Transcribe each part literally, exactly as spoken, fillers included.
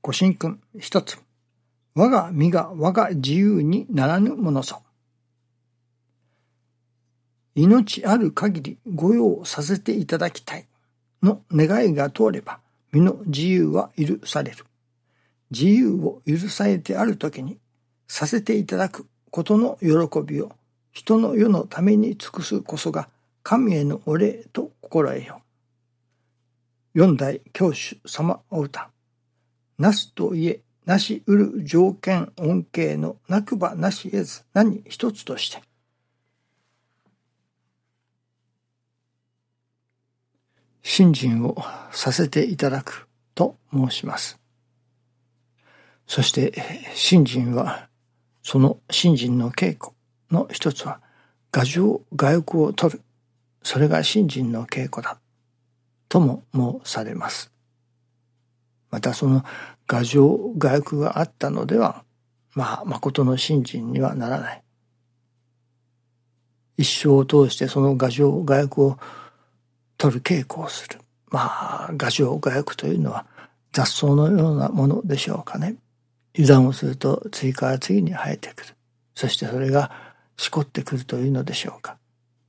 ご神君一つ。我が身が我が自由にならぬものぞ。命ある限り御用させていただきたいの願いが通れば、身の自由は許される。自由を許されてあるときに、させていただくことの喜びを人の世のために尽くすこそが神へのお礼と心得よ。四代教主様お歌。なすといえ、なしうる条件恩恵のなくばなし得ず何一つとして。信心をさせていただくと申します。そして信心は、その信心の稽古の一つは、牙城牙欲を取る。それが信心の稽古だ。とも申されます。またその牙城牙欲があったのでは、まあ、誠の信心にはならない。一生を通してその牙城牙欲を取る稽古をする。まあ、牙城牙欲というのは雑草のようなものでしょうかね。油断をすると次から次に生えてくる。そしてそれがしこってくるというのでしょうか。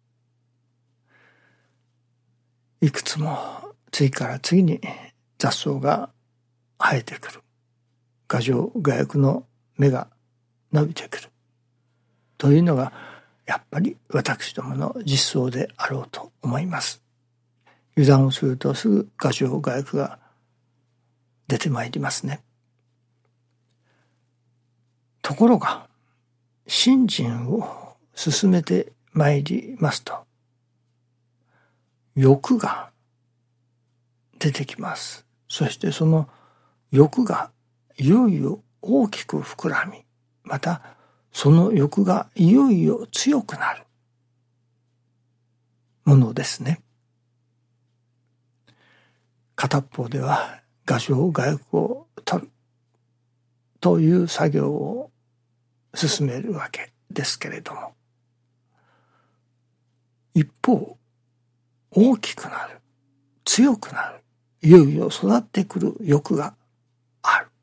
いくつも次から次に雑草が生えてくる。牙城牙欲の芽が伸びてくる。というのがやっぱり私どもの実相であろうと思います。油断をするとすぐ牙城牙欲が出てまいりますね。ところが信心を進めてまいりますと、欲が出てきます。そしてその欲がいよいよ大きく膨らみ、またその欲がいよいよ強くなるものですね。片っ方では牙城牙欲を取るという作業を進めるわけですけれども、一方大きくなる、強くなる、いよいよ育ってくる欲がある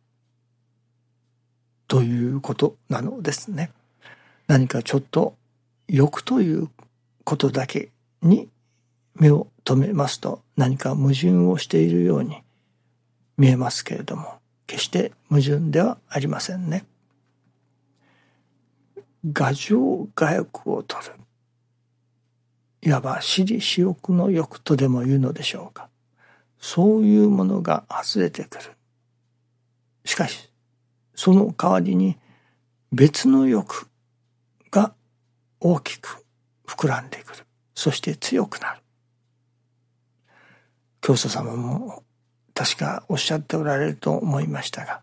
ということなのですね。何かちょっと欲ということだけに目を留めますと、何か矛盾をしているように見えますけれども、決して矛盾ではありませんね。牙城牙欲を取る、いわば私利私欲の欲とでも言うのでしょうか。そういうものが外れてくる。しかしその代わりに別の欲が大きく膨らんでくる。そして強くなる。教祖様も確かおっしゃっておられると思いましたが、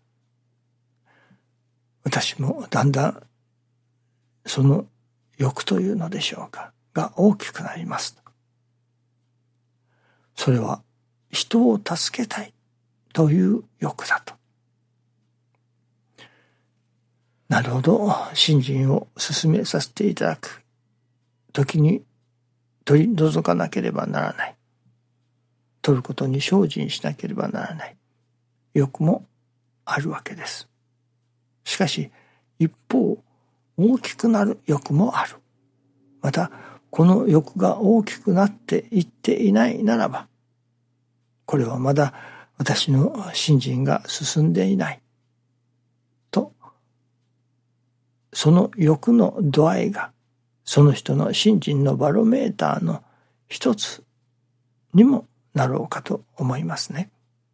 私もだんだんその欲というのでしょうかが大きくなります。それは人を助けたいという欲だと。なるほど、信心を進めさせていただく時に取り除かなければならない。取ることに精進しなければならない欲もあるわけです。しかし一方大きくなる欲もある。またこの欲が大きくなっていっていないならば、これはまだ私の信心が進んでいないと、その欲の度合いがその人の信心のバロメーターの一つにもなろうかと思いますね。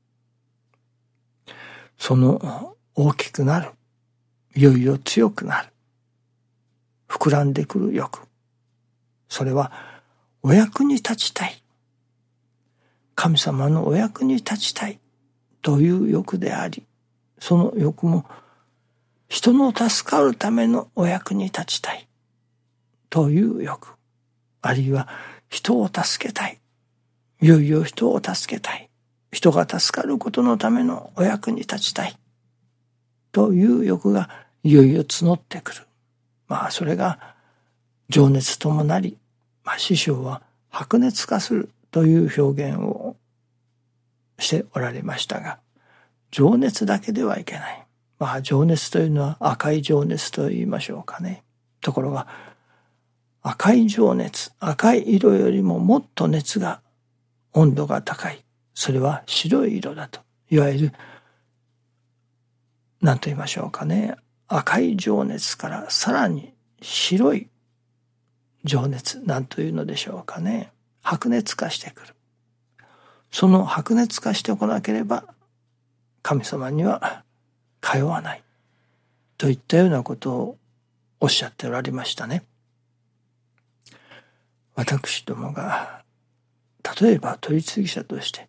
その大きくなる、いよいよ強くなる、膨らんでくる欲、それはお役に立ちたい、神様のお役に立ちたいという欲であり、その欲も人の助かるためのお役に立ちたいという欲、あるいは人を助けたい、いよいよ人を助けたい、人が助かることのためのお役に立ちたいという欲がいよいよ募ってくる。まあそれが情熱ともなり、まあ、師匠は白熱化するという表現をしておられましたが、 情熱だけではいけない。まあ情熱というのは赤い情熱と言いましょうかね。ところが赤い情熱、赤い色よりももっと熱が、温度が高い。それは白い色だと。いわゆる何と言いましょうかね。赤い情熱からさらに白い情熱、何というのでしょうかね。白熱化してくる。その白熱化してこなければ神様には通わない。といったようなことをおっしゃっておられましたね。私どもが例えば取次者として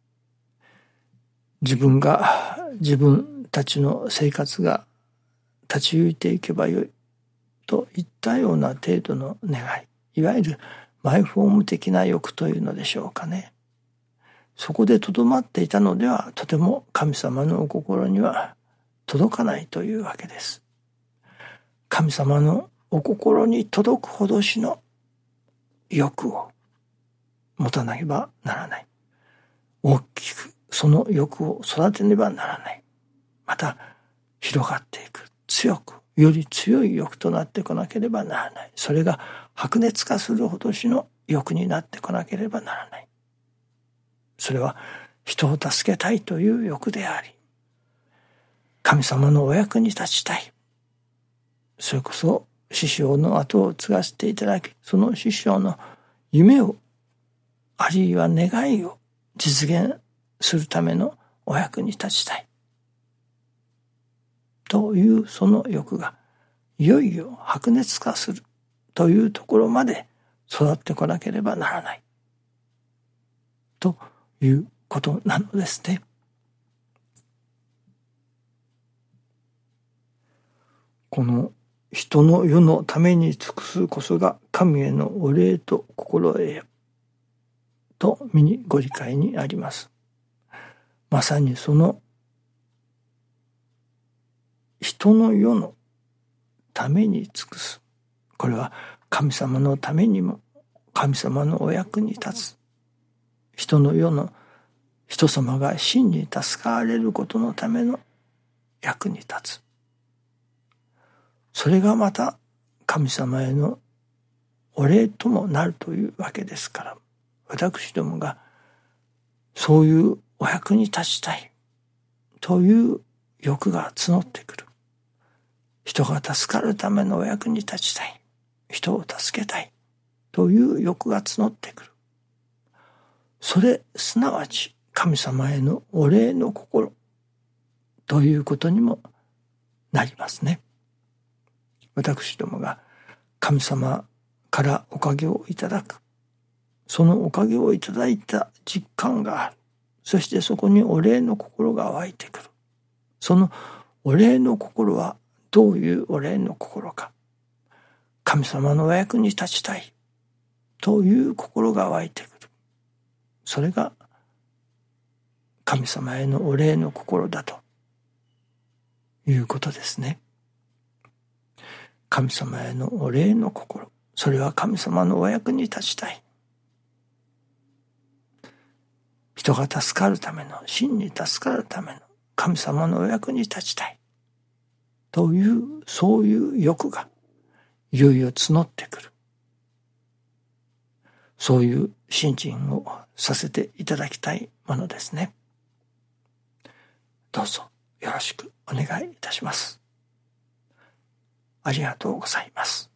自分が自分たちの生活が立ち行いていけばよいといったような程度の願い、いわゆるマイフォーム的な欲というのでしょうかね。そこでとどまっていたのではとても神様のお心には届かないというわけです。神様のお心に届くほどしの欲を持たなければならない。大きくその欲を育てねばならない。また広がっていく。強く、より強い欲となってこなければならない。それが白熱化するほどしの欲になってこなければならない。それは人を助けたいという欲であり、神様のお役に立ちたい。それこそ師匠の後を継がせていただき、その師匠の夢を、あるいは願いを実現するためのお役に立ちたい。というその欲が、いよいよ白熱化するというところまで育ってこなければならない。ということなのですね。この人の世のために尽くすこそが神へのお礼と心得よと身にご理解にあります。まさにその人の世のために尽くす。これは神様のためにも神様のお役に立つ。人の世の人様が真に助かれることのための役に立つ。それがまた神様へのお礼ともなるというわけですから、私どもがそういうお役に立ちたいという欲が募ってくる。人が助かるためのお役に立ちたい。人を助けたいという欲が募ってくる。それすなわち神様へのお礼の心ということにもなりますね。私どもが神様からおかげをいただく。そのおかげをいただいた実感がある。そしてそこにお礼の心が湧いてくる。そのお礼の心はどういうお礼の心か。神様のお役に立ちたいという心が湧いてくる。それが神様へのお礼の心だということですね。神様へのお礼の心。それは神様のお役に立ちたい。人が助かるための、真に助かるための神様のお役に立ちたい。という、そういう欲がいよいよ募ってくる。そういう信心をさせていただきたいものですね。どうぞよろしくお願いいたします。ありがとうございます。